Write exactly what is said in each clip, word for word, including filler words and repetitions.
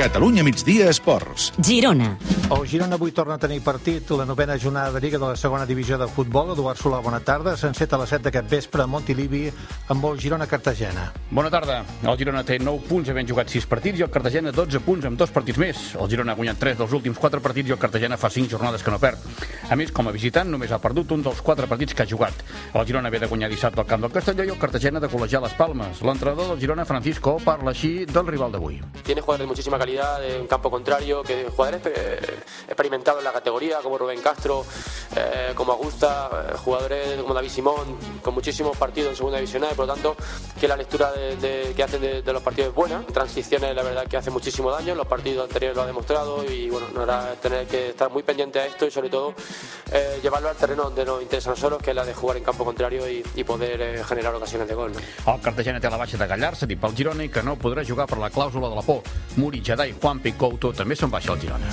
Catalunya migdia esports. Girona. El Girona avui torna a tenir partit la novena jornada de Lliga de la segona divisió de futbol. Eduard Solà, bona tarda. S'enceta a les set d'aquest vespre a Montilivi amb el Girona-Cartagena. Bona tarda. El Girona té nou punts havent jugat sis partits i el Cartagena dotze punts amb dos partits més. El Girona ha guanyat tres dels últims quatre partits i el Cartagena fa cinc jornades que no perd. A més, com a visitant, només ha perdut un dels quatre partits que ha jugat. El Girona ve de guanyar dissabte al camp del Castelló i el Cartagena de col·legiar les Palmes. L'entrenador del Girona, Francisco, parla així del rival d'avui. Tiene jugadores de muchísima calidad en campo contrario, que jugadores experimentados en la categoría, como Rubén Castro, eh, como Augusta, eh, jugadores como David Simón, con muchísimos partidos en segunda división, y por lo tanto que la lectura de, de, que hacen de, de los partidos es buena. Transiciones, la verdad, que hace muchísimo daño, los partidos anteriores lo ha demostrado y bueno, no era tener que estar muy pendiente a esto y sobre todo eh, llevarlo al terreno donde nos interesa a nosotros, que es la de jugar en campo contrario y, y poder eh, generar ocasiones de gol, ¿no? El Cartagena té la baixa de Gallar, cedit pel Girona, i que no podrà jugar per la clàusula de la por. Muri, Jadai, Juanpi i Couto també se'n baixa al Girona.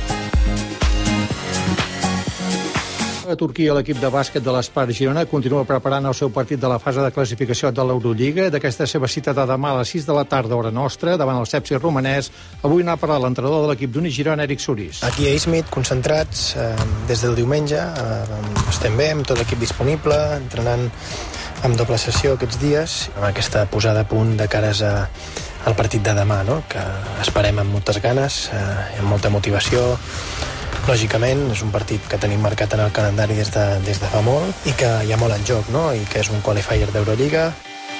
A Turquia, l'equip de bàsquet de l'Espart Girona continua preparant el seu partit de la fase de classificació de l'Eurolliga. D'aquesta seva cita de demà a les sis de la tarda, hora nostra, davant el Sepsi romanès, avui n'ha parlat l'entrenador de l'equip d'Uni Girona, Eric Sorís. Aquí a Izmit, concentrats eh, des del diumenge, eh, estem bé, amb tot l'equip disponible, entrenant amb doble sessió aquests dies, amb aquesta posada a punt de cares a, al partit de demà, no? Que esperem amb moltes ganes, eh, amb molta motivació. Lògicament, és un partit que tenim marcat en el calendari des de, des de fa molt i que hi ha molt en joc, no? I que és un qualifier d'Eurolliga.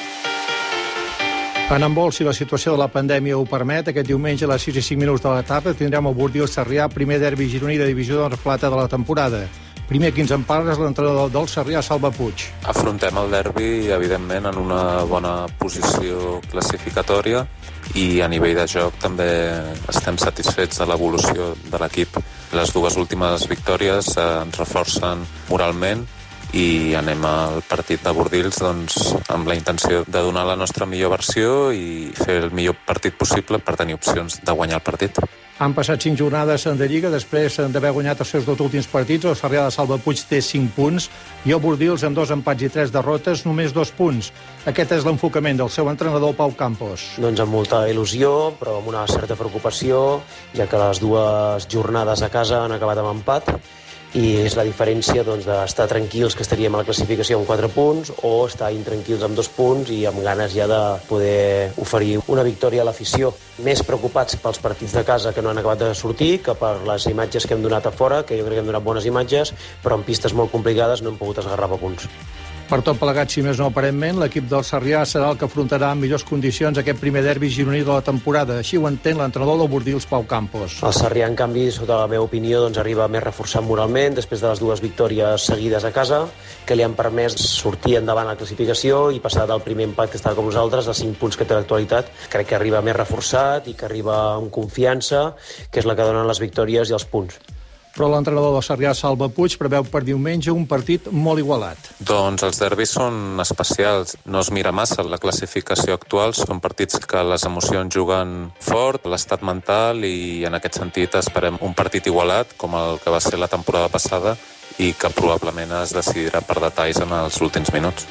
En handbol, si la situació de la pandèmia ho permet, aquest diumenge a les sis i cinc minuts de la tarda tindrem el Bordils-Sarrià, primer derbi gironí de divisió d'honor plata de la temporada. Primer qui ens en parla és l'entrenador del Sarrià, Salva Puig. Afrontem el derbi, evidentment, en una bona posició classificatòria i a nivell de joc també estem satisfets de l'evolució de l'equip. Les dues últimes victòries eh, ens reforcen moralment i anem al partit de Bordils doncs, amb la intenció de donar la nostra millor versió i fer el millor partit possible per tenir opcions de guanyar el partit. Han passat cinc jornades de Lliga, després d'haver guanyat els seus dos últims partits. El Sarrià de Salva Puig té cinc punts i el Bordils, amb dos empats i tres derrotes, només dos punts. Aquest és l'enfocament del seu entrenador, Pau Campos. Doncs amb molta il·lusió, però amb una certa preocupació, ja que les dues jornades a casa han acabat amb empat, i és la diferència doncs, d'estar tranquils que estaríem a la classificació amb quatre punts o estar intranquils amb dos punts i amb ganes ja de poder oferir una victòria a l'afició. Més preocupats pels partits de casa que no han acabat de sortir que per les imatges que hem donat a fora, que jo crec que hem donat bones imatges, però en pistes molt complicades no hem pogut esgarrapar punts. Per tot plegat, si més no aparentment, l'equip del Sarrià serà el que afrontarà en millors condicions aquest primer derbi gironí de la temporada. Així ho entén l'entrenador del Bordils, Pau Campos. El Sarrià, en canvi, sota la meva opinió, doncs, arriba més reforçat moralment després de les dues victòries seguides a casa, que li han permès sortir endavant a la classificació i passar del primer empat que estava com nosaltres a cinc punts que té l'actualitat. Crec que arriba més reforçat i que arriba amb confiança, que és la que donen les victòries i els punts. Però l'entrenador del Sarrià, Salva Puig, preveu per diumenge un partit molt igualat. Doncs els derbis són especials. No es mira massa la classificació actual. Són partits que les emocions juguen fort, l'estat mental, i en aquest sentit esperem un partit igualat, com el que va ser la temporada passada, i que probablement es decidirà per detalls en els últims minuts.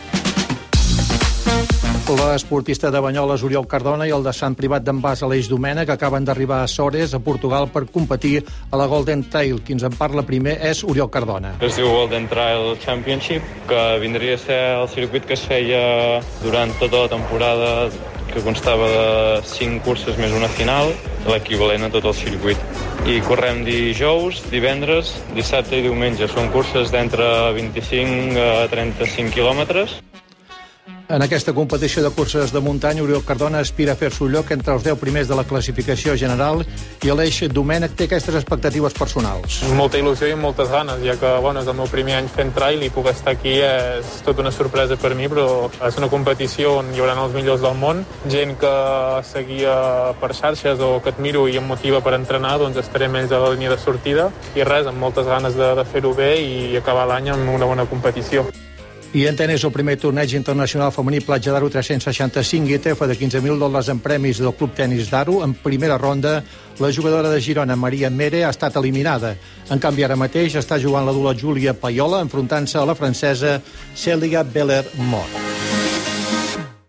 L'esportista de Banyoles, Oriol Cardona, i el de Sant Privat d'Envàs, Aleix Domènech, acaben d'arribar a Sores, a Portugal, per competir a la Golden Trail. Qui ens en parla primer és Oriol Cardona. Es diu Golden Trail Championship, que vindria a ser el circuit que es feia durant tota la temporada, que constava de cinc curses més una final, l'equivalent a tot el circuit. I correm dijous, divendres, dissabte i diumenge. Són curses d'entre vint-i-cinc a trenta-cinc quilòmetres. En aquesta competició de curses de muntanya, Oriol Cardona aspira a fer-se un lloc entre els deu primers de la classificació general i Aleix Domènech té aquestes expectatives personals. Molta il·lusió i moltes ganes, ja que bueno, és el meu primer any fent trail i puc estar aquí és tota una sorpresa per mi, però és una competició on hi haurà els millors del món, gent que seguia per xarxes o que admiro i em motiva per entrenar, doncs estaré amb ells a la línia de sortida i res, amb moltes ganes de, de fer-ho bé i acabar l'any amb una bona competició. I en tenis, el primer torneig internacional femení Platja d'Aro tres-cents seixanta-cinc I T F de quinze mil dòlars en premis del Club Tenis d'Aro. En primera ronda, la jugadora de Girona, Maria Mere, ha estat eliminada. En canvi, ara mateix està jugant la dula Júlia Paiola, enfrontant-se a la francesa Cèlia Beller-Mort.